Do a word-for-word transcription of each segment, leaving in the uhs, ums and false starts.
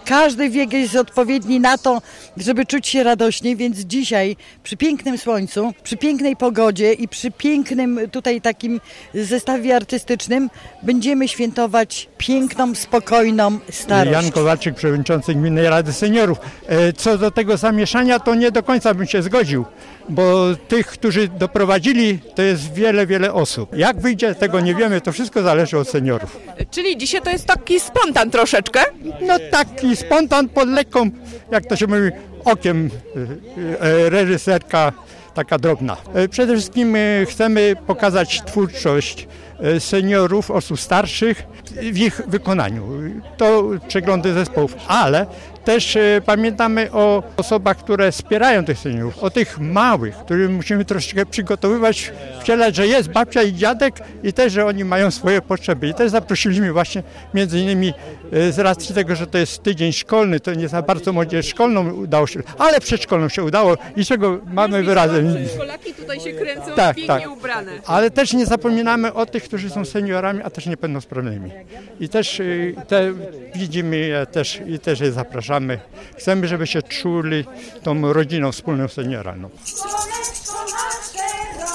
każdy wiek jest odpowiedni na to, żeby czuć się radośnie, więc dzisiaj przy pięknym słońcu, przy pięknej pogodzie i przy pięknym tutaj takim zestawie artystycznym będziemy świętować piękną, spokojną starość. Jan Kowalczyk, przewodniczący Gminnej Rady Seniorów. Co do tego zamieszania, to nie do końca bym się zgodził, bo tych, którzy doprowadzili, to jest wiele, wiele osób. Jak wyjdzie, tego nie wiemy, to wszystko zależy od seniorów. Czyli dzisiaj to jest taki spontan troszeczkę? No taki spontan pod lekką, jak to się mówi, okiem reżyserka, taka drobna. Przede wszystkim chcemy pokazać twórczość seniorów, osób starszych w ich wykonaniu. To przeglądy zespołów, ale też pamiętamy o osobach, które wspierają tych seniorów, o tych małych, których musimy troszeczkę przygotowywać, wcielać, że jest babcia i dziadek i też, że oni mają swoje potrzeby. I też zaprosiliśmy właśnie między innymi z racji tego, że to jest tydzień szkolny, to nie za bardzo młodzież szkolną udało się, ale przedszkolną się udało i czego mamy wyrazem. Szkolaki tutaj się kręcą, tak, pięknie tak. ubrane. Ale też nie zapominamy o tych, którzy są seniorami, a też niepełnosprawnymi. I też te widzimy je też i też je zapraszamy. Chcemy, żeby się czuli tą rodziną wspólną seniora. No. Słoneczko nasze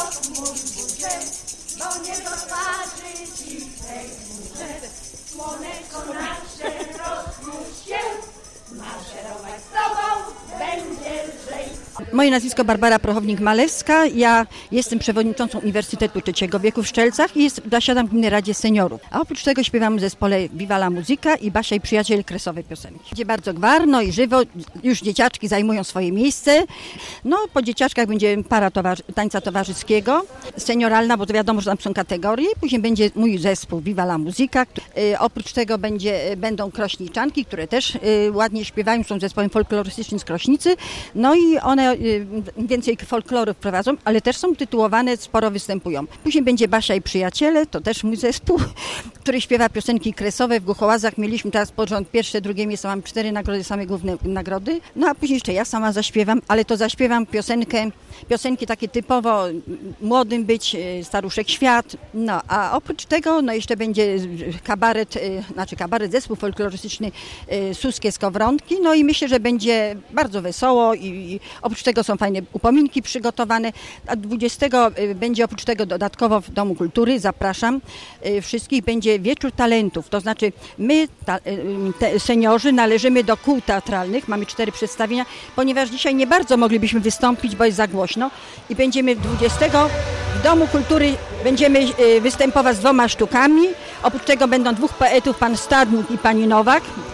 rozmurzę, bo nie do twarzy ci zejmurzę. Słoneczko nasze rozmurzę się, maszerować z tobą będzie lżej. Moje nazwisko Barbara Prochownik-Malewska. Ja jestem przewodniczącą Uniwersytetu Trzeciego Wieku w Szczelcach i jest, zasiadam w Gminnej Radzie Seniorów. A oprócz tego śpiewam w zespole Viva la Musica i Basia i Przyjaciel kresowe piosenki. Będzie bardzo gwarno i żywo, już dzieciaczki zajmują swoje miejsce. No, po dzieciaczkach będzie para towarzy- tańca towarzyskiego, senioralna, bo to wiadomo, że tam są kategorie. Później będzie mój zespół Viva la Musica. Yy, oprócz tego będzie, będą krośniczanki, które też yy, ładnie śpiewają, są zespołem folklorystycznym z Krośnicy. No i one więcej folkloru wprowadzą, ale też są tytułowane, sporo występują. Później będzie Basia i Przyjaciele, to też mój zespół, który śpiewa piosenki kresowe. W Głuchołazach mieliśmy teraz porząd pierwsze, drugie miejsce, mam cztery nagrody, same główne nagrody. No a później jeszcze ja sama zaśpiewam, ale to zaśpiewam piosenkę, piosenki takie typowo Młodym być, Staruszek Świat. No a oprócz tego, no jeszcze będzie kabaret, znaczy kabaret, zespół folklorystyczny Suskie Skowronki. No i myślę, że będzie bardzo wesoło i, i oprócz tego są fajne upominki przygotowane, a dwudziestego będzie oprócz tego dodatkowo w Domu Kultury, zapraszam wszystkich, będzie Wieczór Talentów, to znaczy my, ta, te seniorzy, należymy do kół teatralnych, mamy cztery przedstawienia, ponieważ dzisiaj nie bardzo moglibyśmy wystąpić, bo jest za głośno i będziemy dwudziestego w Domu Kultury będziemy występować z dwoma sztukami, oprócz tego będą dwóch poetów, pan Stadnik i pani Nowak.